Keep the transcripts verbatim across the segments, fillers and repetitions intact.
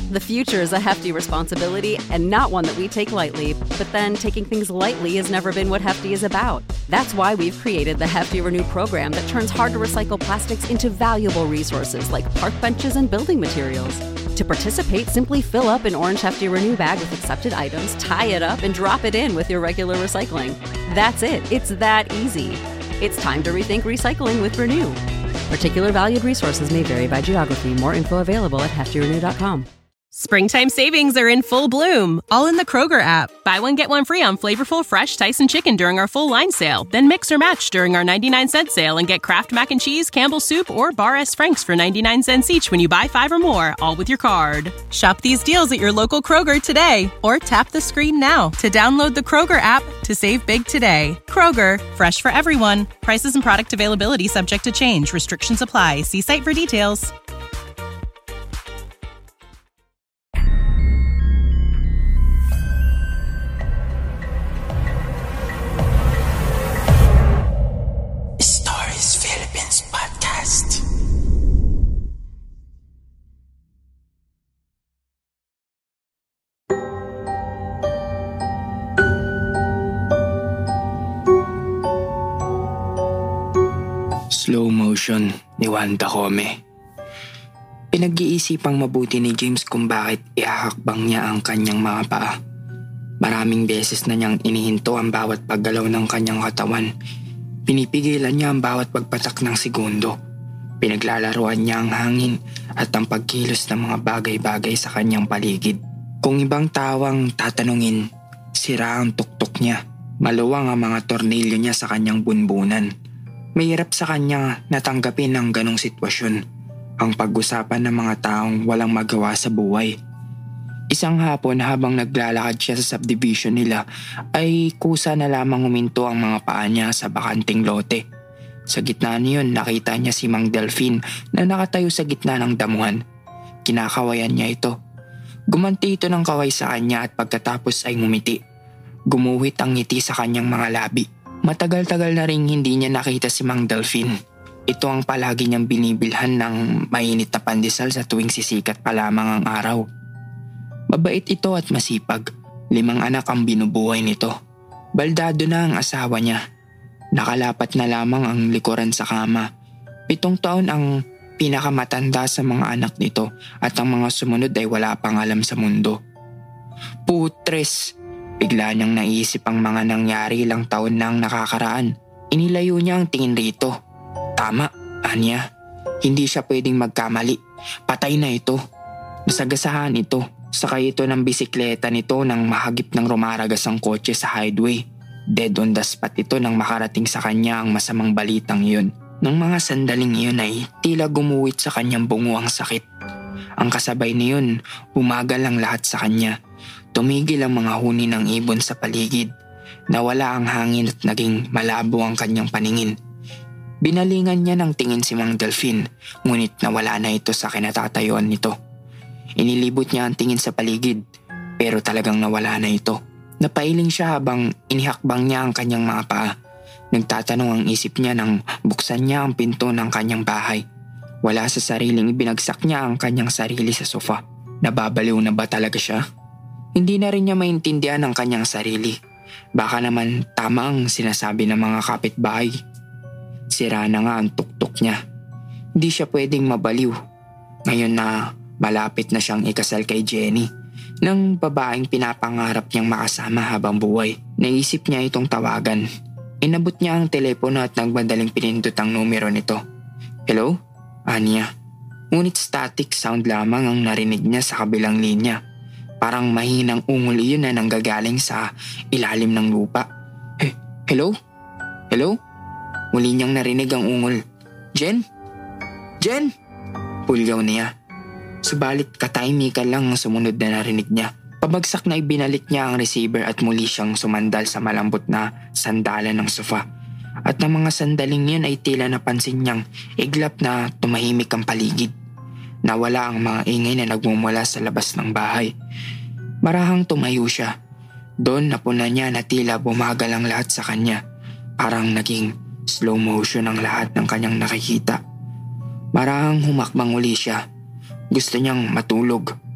The future is a hefty responsibility and not one that we take lightly, but then taking things lightly has never been what Hefty is about. That's why we've created the Hefty Renew program that turns hard-to-recycle plastics into valuable resources like park benches and building materials. To participate, simply fill up an orange Hefty Renew bag with accepted items, tie it up, and drop it in with your regular recycling. That's it. It's that easy. It's time to rethink recycling with Renew. Particular valued resources may vary by geography. More info available at hefty renew dot com. Springtime savings are in full bloom, all in the Kroger app. Buy one, get one free on flavorful fresh Tyson chicken during our full line sale. Then mix or match during our ninety-nine cent sale and get Kraft Mac and Cheese, Campbell's Soup, or Bar S. Frank's for ninety-nine cents each when you buy five or more, all with your card. Shop these deals at your local Kroger today or tap the screen now to download the Kroger app to save big today. Kroger, fresh for everyone. Prices and product availability subject to change. Restrictions apply. See site for details. Slow motion ni Wanda Home. Pinag-iisipang mabuti ni James kung bakit ihahakbang niya ang kanyang mga paa. Maraming beses na niyang inihinto ang bawat paggalaw ng kanyang katawan. Pinipigilan niya ang bawat pagpatak ng segundo. Pinaglalaruan niya ang hangin at ang pagkilos ng mga bagay-bagay sa kanyang paligid. Kung ibang tawang tatanungin, sira ang tuktok niya. Maluwang ang mga tornilyo niya sa kanyang bunbunan. Mahirap sa kanya natanggapin ang ganong sitwasyon, ang pag-usapan ng mga taong walang magawa sa buhay. Isang hapon habang naglalakad siya sa subdivision nila ay kusa na lamang huminto ang mga paa niya sa bakanting lote. Sa gitna niyon nakita niya si Mang Delphine na nakatayo sa gitna ng damuhan. Kinakawayan niya ito. Gumanti ito ng kaway sa kanya at pagkatapos ay ngumiti. Gumuhit ang ngiti sa kanyang mga labi. Matagal-tagal na ring hindi niya nakita si Mang Delphine. Ito ang palagi niyang binibilhan ng mainit na pandesal sa tuwing sisikat pa lamang ang araw. Mabait ito at masipag. Limang anak ang binubuhay nito. Baldado na ang asawa niya. Nakalapat na lamang ang likuran sa kama. Pitong taon ang pinakamatanda sa mga anak nito at ang mga sumunod ay wala pang alam sa mundo. Putres! Bigla niyang naisip ang mga nangyari ilang taon nang nakakaraan. Inilayo niya ang tingin rito. Tama, Anya. Hindi siya pwedeng magkamali. Patay na ito. Nasagasahan ito. Sakay ito ng bisikleta nito nang mahagip ng rumaragas ang kotse sa highway. Dead on the spot ito nang makarating sa kanya ang masamang balitang iyon. Nang mga sandaling iyon ay tila gumuwit sa kanyang bungo ang sakit. Ang kasabay niyon, bumagal ang lahat sa kanya. Tumigil ang mga huni ng ibon sa paligid. Nawala ang hangin at naging malabo ang kanyang paningin. Binalingan niya ng tingin si Mang Delphine, ngunit nawala na ito sa kinatatayuan nito. Inilibot niya ang tingin sa paligid, pero talagang nawala na ito. Napailing siya habang inihakbang niya ang kanyang mga paa. Nagtatanong ang isip niya nang buksan niya ang pinto ng kanyang bahay. Wala sa sariling ibinagsak niya ang kanyang sarili sa sofa. Nababaliw na ba talaga siya? Hindi na rin niya maintindihan ang kanyang sarili. Baka naman tama ang sinasabi ng mga kapitbahay. Sira na nga ang tuktok niya. Hindi siya pwedeng mabaliw. Ngayon na malapit na siyang ikasal kay Jenny, ng babaeng pinapangarap niyang makasama habang buhay. Naisip niya itong tawagan. Inabot niya ang telepono at nagmadaling pinindot ang numero nito. Hello? Anya. Ngunit static sound lamang ang narinig niya sa kabilang linya. Parang mahinang ungol iyon na nanggagaling sa ilalim ng lupa. Eh, hello? Hello? Muli niyang narinig ang ungol. Jen? Jen? Pulyaw niya. Subalit katahimikan lang ang sumunod na narinig niya. Pabagsak na ibinalik niya ang receiver at muli siyang sumandal sa malambot na sandalan ng sofa. At ng mga sandaling yun ay tila napansin niyang iglap na tumahimik ang paligid. Nawala ang mga ingay na nagmumula sa labas ng bahay. Marahang tumayo siya. Doon napuna niya na tila bumagal ang lahat sa kanya. Parang naging slow motion ang lahat ng kanyang nakikita. Marahang humakbang uli siya. Gusto niyang matulog.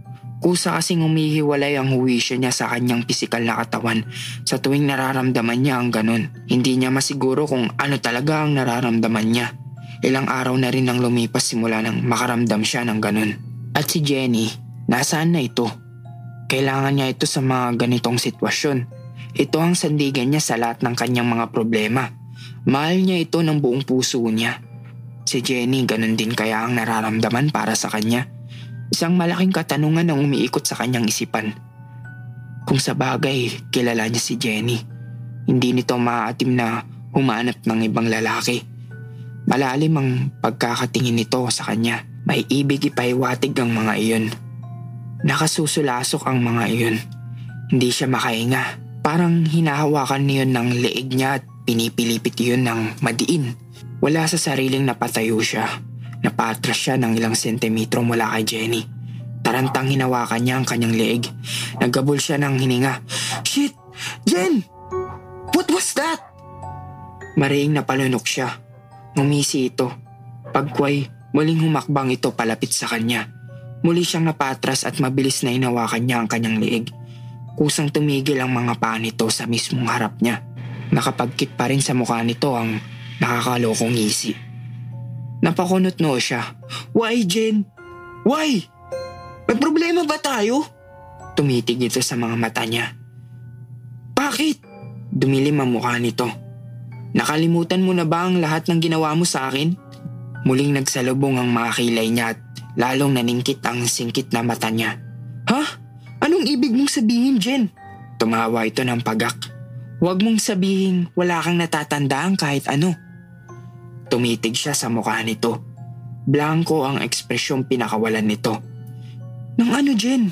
Kusa kasing humihiwalay ang huwisyo niya sa kanyang pisikal na katawan sa tuwing nararamdaman niya ang ganun. Hindi niya masiguro kung ano talaga ang nararamdaman niya. Ilang araw na rin ang lumipas simula nang makaramdam siya ng ganun. At si Jenny, nasaan na ito? Kailangan niya ito sa mga ganitong sitwasyon. Ito ang sandigan niya sa lahat ng kanyang mga problema. Mahal niya ito ng buong puso niya. Si Jenny, ganun din kaya ang nararamdaman para sa kanya. Isang malaking katanungan ang umiikot sa kanyang isipan. Kung sa bagay, kilala niya si Jenny. Hindi nito maaatim na humanap ng ibang lalaki. Malalim ang pagkakatingin nito sa kanya. May ibig ipahiwatig ang mga iyon. Nakasusulasok ang mga iyon. Hindi siya makahinga. Parang hinahawakan niyon ng leeg niya at pinipilipit iyon ng madiin. Wala sa sariling napatayo siya. Napatras siya ng ilang sentimetro mula kay Jenny. Tarantang hinawakan niya ang kanyang leeg. Naggabol siya ng hininga. Shit! Jen! What was that? Mariing napalunok siya. Ngumisi ito. Pagkway, muling humakbang ito palapit sa kanya. Muli siyang napatras at mabilis na hinawakan niya ang kanyang leeg. Kusang tumigil ang mga paa nito sa mismong harap niya. Nakapagkit pa rin sa mukha nito ang nakakalokong ngisi. Napakunot noo siya. Why, Jen? Why? May problema ba tayo? Tumitig ito sa mga mata niya. Bakit? Dumilim ang mukha nito. Nakalimutan mo na ba ang lahat ng ginawa mo sa akin? Muling nagsalubong ang mga kilay niya at lalong naningkit ang singkit na mata niya. Ha? Anong ibig mong sabihin, Jen? Tumawa ito ng pagak. Huwag mong sabihin wala kang natatandaan kahit ano. Tumitig siya sa mukha nito. Blanco ang ekspresyong pinakawalan nito. Nang ano, Jen?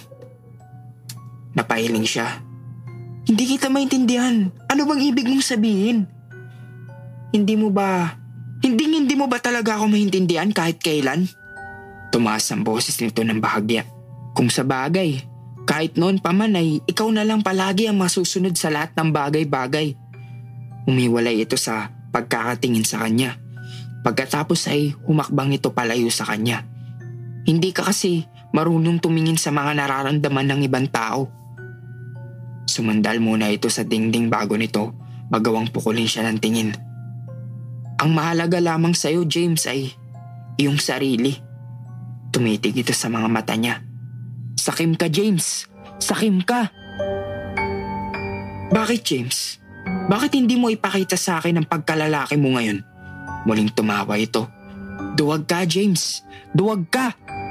Napahiling siya. Hindi kita maintindihan. Ano bang ibig mong sabihin? Hindi mo ba... Hindi hindi mo ba talaga ako maintindihan kahit kailan? Tumaas ang boses nito ng bahagya. Kung sa bagay, kahit noon pa man ay ikaw na lang palagi ang masusunod sa lahat ng bagay-bagay. Umiwalay ito sa pagkakatingin sa kanya. Pagkatapos ay humakbang ito palayo sa kanya. Hindi ka kasi marunong tumingin sa mga nararamdaman ng ibang tao. Sumandal muna ito sa dingding bago nito magawang pukulin siya ng tingin. Ang mahalaga lamang sa'yo, James, ay iyong sarili. Tumitig ito sa mga mata niya. Sakim ka, James. Sakim ka. Bakit, James? Bakit hindi mo ipakita sa akin ang pagkalalaki mo ngayon? Muling tumawa ito. Duwag ka, James. Duwag ka.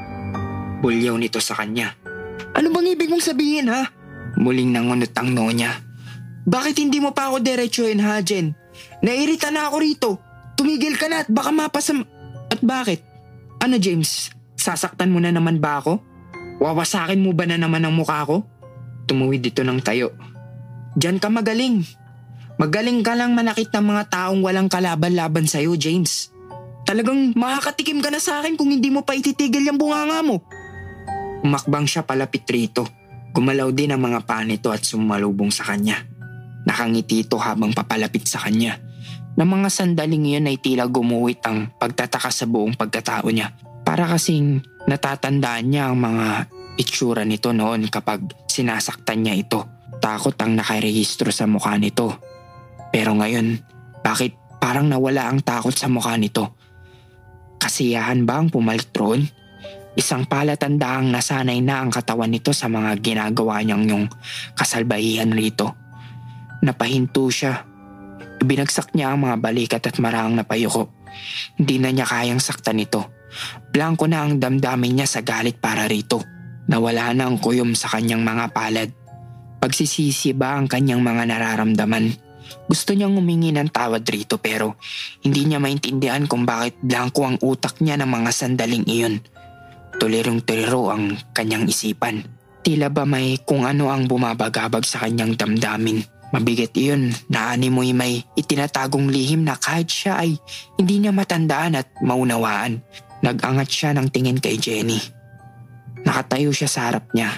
Bulyaw nito sa kanya. Ano bang ibig mong sabihin, ha? Muling nangunot ang noo niya. Bakit hindi mo pa ako diretsuhin, ha, Jen? Nairita na ako rito. Tumigil ka na at baka mapasam... At bakit? Ano, James? Sasaktan mo na naman ba ako? Wawasakin mo ba na naman ang mukha ko? Tumuwid dito ng tayo. Diyan ka magaling. Magaling ka lang manakit ng mga taong walang kalaban-laban sa'yo, James. Talagang makakatikim ka na sa akin kung hindi mo pa ititigil yung bunganga mo. Umakbang siya palapit rito. Gumalaw din ang mga paa nito at sumalubong sa kanya. Nakangiti ito habang papalapit sa kanya. Na mga sandaling iyon ay tila gumuhit ang pagtataka sa buong pagkatao niya. Para kasing natatandaan niya ang mga itsura nito noon kapag sinasaktan niya ito. Takot ang nakarehistro sa mukha nito. Pero ngayon, bakit parang nawala ang takot sa mukha nito? Kasiyahan ba ang pumalit roon? Isang palatandaang nasanay na ang katawan nito sa mga ginagawa niyang yung kasalbahihan rito. Napahinto siya. Ibinagsak niya ang mga balikat at marahang napayuko. Hindi na niya kayang saktan ito. Blanko na ang damdamin niya sa galit para rito. Nawala na ang kuyom sa kanyang mga palad. Pagsisisi ba ang kanyang mga nararamdaman? Gusto niyang humingi ng tawad rito pero hindi niya maintindihan kung bakit blanko ang utak niya ng mga sandaling iyon. Tulirong-tuliro ang kanyang isipan. Tila ba may kung ano ang bumabagabag sa kanyang damdamin. Mabigat iyon na animoy may itinatagong lihim na kahit siya ay hindi niya matandaan at maunawaan. Nag-angat siya ng tingin kay Jenny. Nakatayo siya sa harap niya.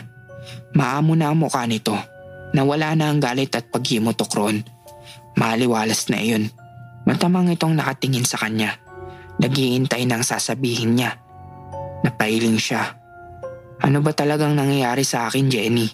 Maamo na ang mukha nito. Nawala na ang galit at paghimutok roon. Maliwalas na iyon. Matamang itong nakatingin sa kanya. Naghihintay ng sasabihin niya. Napahiling siya. Ano ba talagang nangyayari sa akin, Jenny?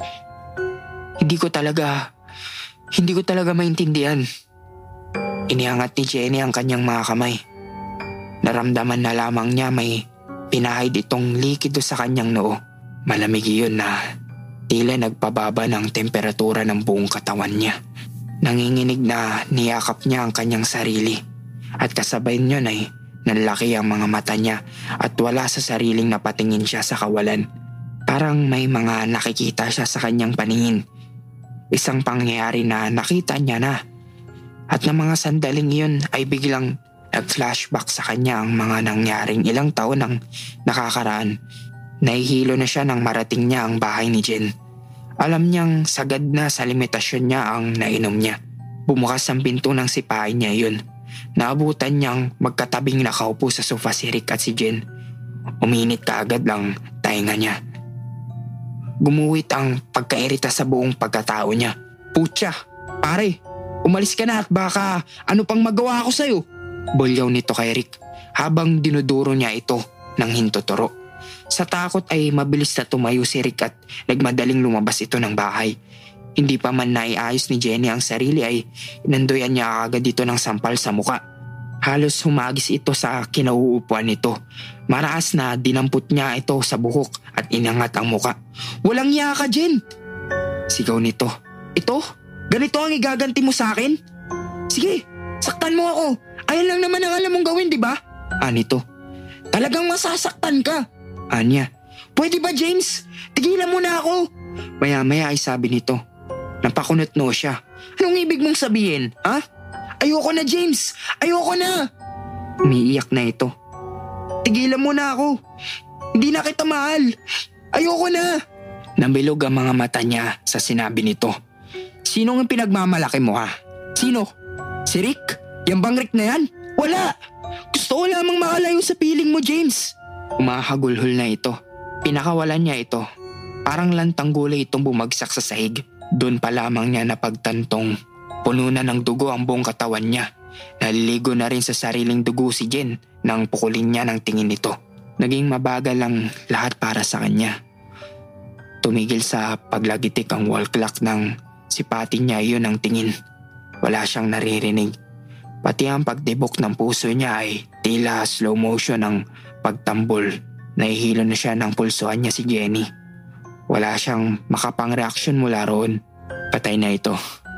Hindi ko talaga, hindi ko talaga maintindihan. Iniangat ni Jenny ang kanyang mga kamay. Naramdaman na lamang niya may pinahid itong likido sa kanyang noo. Malamig iyon na tila nagpababa ng temperatura ng buong katawan niya. Nanginginig na niyakap niya ang kanyang sarili. At kasabay niyon ay nanlaki ang mga mata niya at wala sa sariling napatingin siya sa kawalan. Parang may mga nakikita siya sa kanyang paningin. Isang pangyayari na nakita niya na. At ng mga sandaling iyon ay biglang nag-flashback sa kanya ang mga nangyaring ilang taon ang nakakaraan. Nahihilo na siya nang marating niya ang bahay ni Jen. Alam niyang sagad na sa limitasyon niya ang nainom niya. Bumukas ang pinto ng sipain niya yun. Naabutan niyang magkatabing nakaupo sa sofa si Rick at si Jen. Uminit kaagad lang tainga niya. Gumuhit ang pagkairita sa buong pagkatao niya. Putya, pare, umalis ka na at baka ano pang magawa ko sa'yo. Bulyaw nito kay Rick habang dinuduro niya ito ng hintuturo. Sa takot ay mabilis na tumayo si Rick at nagmadaling lumabas ito ng bahay. Hindi pa man naiayos ni Jenny ang sarili ay inandoyan niya agad dito ng sampal sa muka. Halos humagis ito sa kinauupuan nito. Maraas na dinampot niya ito sa buhok at inangat ang muka. Walang iya ka, Jen! Sigaw nito. Ito? Ganito ang igaganti mo sa akin? Sige, saktan mo ako. Ayan lang naman ang alam mong gawin, di ba? Anito. Talagang masasaktan ka. Anya. Pwede ba, James? Tigilan mo na ako. Maya-maya ay sabi nito. Napakunot no siya. Anong ibig mong sabihin, ha? Ayoko na, James! Ayoko na! Umiiyak na ito. Tigilan mo na ako. Hindi na kita mahal. Ayoko na. Nabilog ang mga mata niya sa sinabi nito. Sino ang pinagmamalaki mo, ha? Sino? Si Rick? Yang bang Rick na yan? Wala! Gusto ko lamang makalayo sa piling mo, James. Umahagulhol na ito. Pinakawalan niya ito. Parang lantang gulay itong bumagsak sa sahig. Doon pa lamang niya napagtantong puno na ng dugo ang buong katawan niya. Naliligo na rin sa sariling dugo si Jen nang pukulin niya ng tingin nito. Naging mabagal ang lahat para sa kanya. Tumigil sa paglagitik ang wall clock ng sipati niya iyon ng tingin. Wala siyang naririnig. Pati ang pagdibok ng puso niya ay tila slow motion ang pagtambol. Nahihilo na siya ng pulsuan niya si Jenny. Wala siyang makapang-reaksyon mula roon. Patay na ito.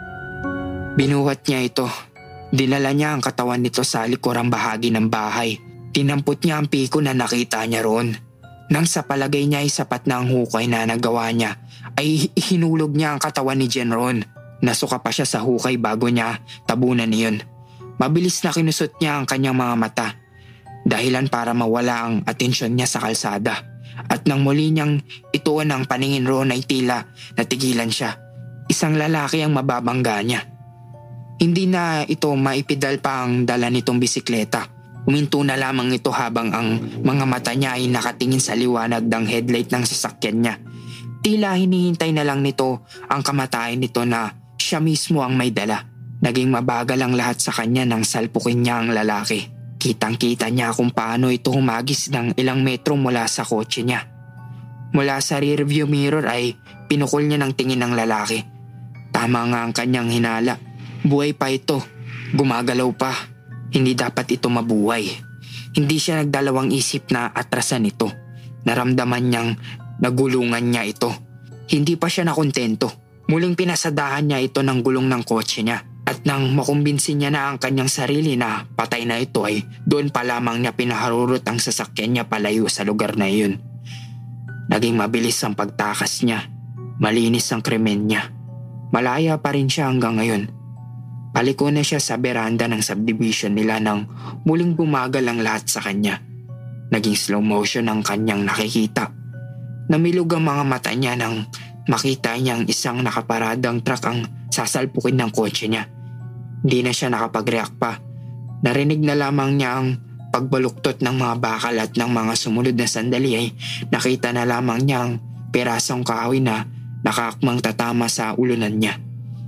Binuhat niya ito. Dinala niya ang katawan nito sa likurang bahagi ng bahay. Tinampot niya ang piko na nakita niya roon. Nang sa palagay niya ay sapat na ang hukay na nagawa niya, ay hinulog niya ang katawan ni Jen roon. Nasuka pa siya sa hukay bago niya tabunan niyon. Mabilis na kinusot niya ang kanyang mga mata. Dahilan para mawala ang atensyon niya sa kalsada. At nang muli niyang ituon ang paningin roon ay tila natigilan siya. Isang lalaki ang mababangga niya. Hindi na ito maipidal pa ang dala nitong bisikleta. Uminto na lamang ito habang ang mga mata niya ay nakatingin sa liwanag ng headlight ng sasakyan niya. Tila hinihintay na lang nito ang kamatayan nito na siya mismo ang may dala. Naging mabagal ang lahat sa kanya nang salpukin niya ang lalaki. Kitang-kita niya kung paano ito humagis ng ilang metro mula sa kotse niya. Mula sa rearview mirror ay pinukol niya ng tingin ng lalaki. Tama nga ang kanyang hinala. Buhay pa ito. Gumagalaw pa. Hindi dapat ito mabuhay. Hindi siya nagdalawang isip na atrasan ito. Naramdaman niyang nagulungan niya ito. Hindi pa siya nakontento. Muling pinasadahan niya ito ng gulong ng kotse niya. At nang makumbinsin niya na ang kanyang sarili na patay na ito ay doon pa lamang niya pinaharurot ang sasakyan niya palayo sa lugar na iyon. Naging mabilis ang pagtakas niya. Malinis ang krimen niya. Malaya pa rin siya hanggang ngayon. Paliko na siya sa beranda ng subdivision nila nang muling bumagal ang lahat sa kanya. Naging slow motion ang kanyang nakikita. Namilog ang mga mata niya nang makita niyang isang nakaparadang truck ang sasalpukin ng kotse niya. Hindi na siya nakapag-react pa. Narinig na lamang niya ang pagbaluktot ng mga bakal at ng mga sumunod na sandali ay nakita na lamang niya ang perasong kahoy na nakaakmang tatama sa ulunan niya.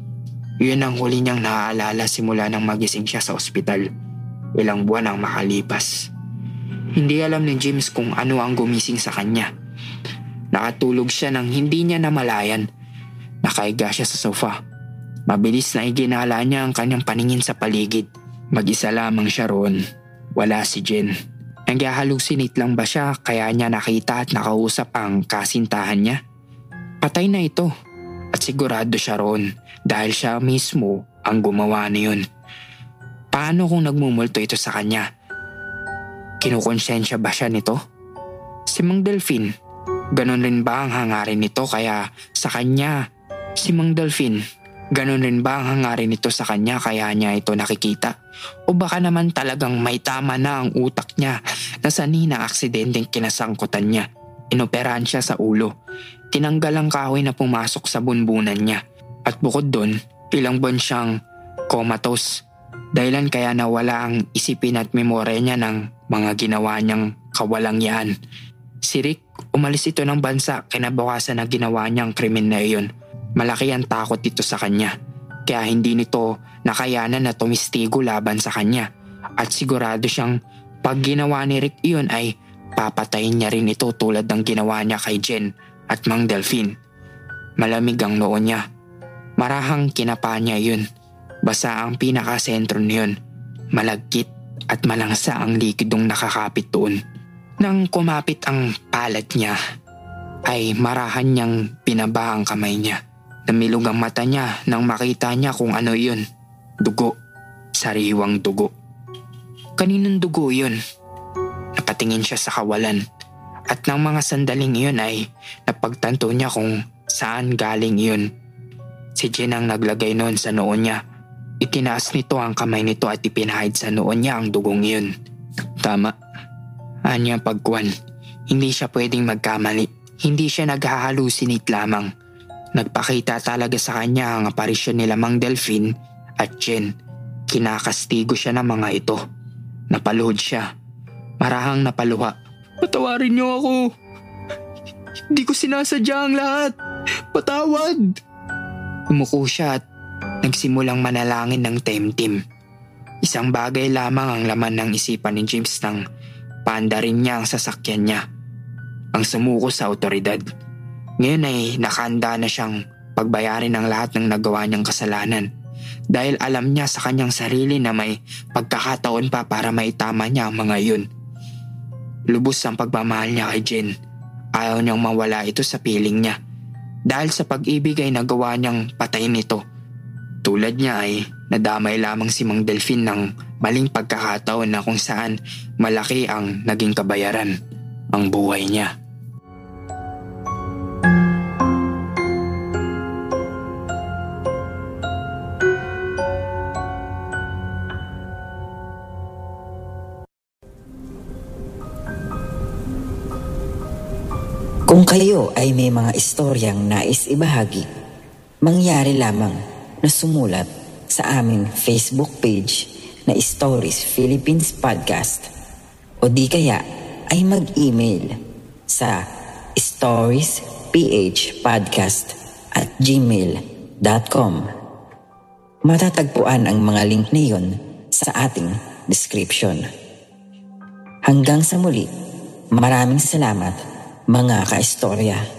Yun ang huli niyang naaalala simula nang magising siya sa ospital. Ilang buwan ang makalipas. Hindi alam ni James kung ano ang gumising sa kanya. Nakatulog siya nang hindi niya namalayan. Nakahiga siya sa sofa. Mabilis na iginala niya ang kanyang paningin sa paligid. Mag-isa lamang siya roon. Wala si Jen. Nag-halusinate lang ba siya kaya niya nakita at nakausap ang kasintahan niya? Patay na ito. At sigurado siya roon dahil siya mismo ang gumawa niyon. Paano kung nagmumulto ito sa kanya? Kinukonsensya ba siya nito? Si Mang Delfin, ganon rin ba ang hangarin nito kaya sa kanya? Si Mang Delfin, ganon rin ba ang hangarin nito sa kanya kaya niya ito nakikita? O baka naman talagang may tama na ang utak niya na sanhi na aksidenteng kinasangkutan niya. Inoperahan siya sa ulo. Tinanggal ang kahoy na pumasok sa bunbunan niya. At bukod doon, ilang buwan siyang comatose. Dahilan kaya nawala ang isipin at memorya niya ng mga ginawa niyang kawalangyaan. Si Rick, umalis ito ng bansa kinabukasan na ginawa niyang krimen na iyon. Malaki ang takot ito sa kanya. Kaya hindi nito nakayanan na tumistigo laban sa kanya. At sigurado siyang pag ginawa ni Rick iyon ay papatayin niya rin ito tulad ng ginawa niya kay Jen at Mang Delfin. Malamig ang noo niya. Marahang kinapa niya yun. Basa ang pinakasentro niyon. Malagkit at malangsa ang likidong nakakapit doon. Nang kumapit ang palad niya, ay marahan niyang pinaba ang kamay niya. Namilog ang mata niya nang makita niya kung ano yun. Dugo. Sariwang dugo. Kaninong dugo yun? Napatingin siya sa kawalan. At nang mga sandaling iyon ay napagtanto niya kung saan galing iyon. Si Jen ang naglagay noon sa noo niya. Itinaas nito ang kamay nito at ipinahid sa noo niya ang dugong iyon. Tama. Anya pagkuhan. Hindi siya pwedeng magkamali. Hindi siya naghahalusinate lamang. Nagpakita talaga sa kanya ang aparisyon nila Mang Delfin at Jen. Kinakastigo siya ng mga ito. Napaluhod siya. Marahang napaluha. Patawarin niyo ako. Hindi ko sinasadya ang lahat. Patawad. Umuko siya at nagsimulang manalangin ng temtim. Isang bagay lamang ang laman ng isipan ni James nang paandarin niya ang sasakyan niya. Ang sumuko sa otoridad. Ngayon ay nakahanda na siyang pagbayarin ang lahat ng nagawa niyang kasalanan. Dahil alam niya sa kanyang sarili na may pagkakataon pa para maitama niya ang mga yun. Lubos ang pagmamahal niya kay Jen. Ayaw niyang mawala ito sa piling niya. Dahil sa pag-ibig ay nagawa niyang patayin ito. Tulad niya ay nadamay lamang si Mang Delfin ng maling pagkakataon na kung saan malaki ang naging kabayaran, ang buhay niya. Kung kayo ay may mga istoryang nais ibahagi, mangyari lamang na sumulat sa aming Facebook page na Stories Philippines Podcast o di kaya ay mag-email sa storiesphpodcast at gmail dot com. Matatagpuan ang mga link na iyon sa ating description. Hanggang sa muli, maraming salamat mga kaistorya.